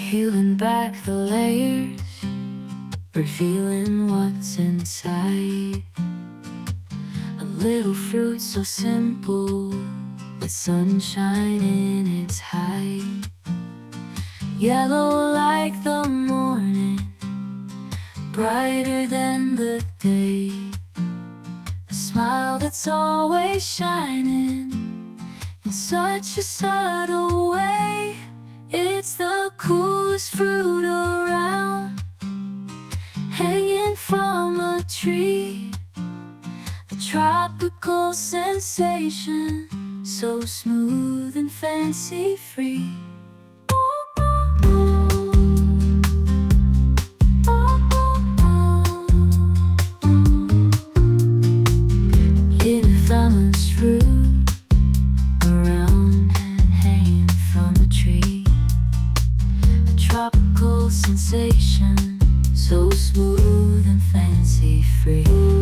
Peeling back the layers, revealing what's inside. A little fruit so simple, with sunshine in its height. Yellow like the morning, brighter than the day. A smile that's always shining in such a subtle way. It's the coolest fruit around, hanging from a tree. A tropical sensation, so smooth and fancy-free. Famous fruit around and hanging from a tree. A tropical sensation, so smooth and fancy-free.